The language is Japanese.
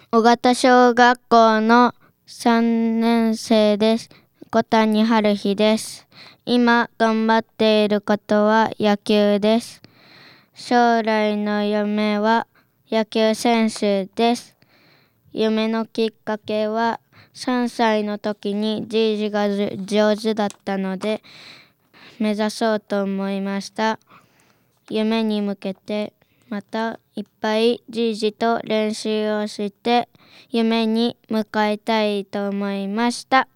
尾形小学校の3年生です。小谷春日です。今頑張っていることは野球です。将来の夢は野球選手です。夢のきっかけは3歳の時にじいじが上手だったので目指そうと思いました。夢に向けてまたいっぱいじいじと練習をして夢に向かいたいと思いました。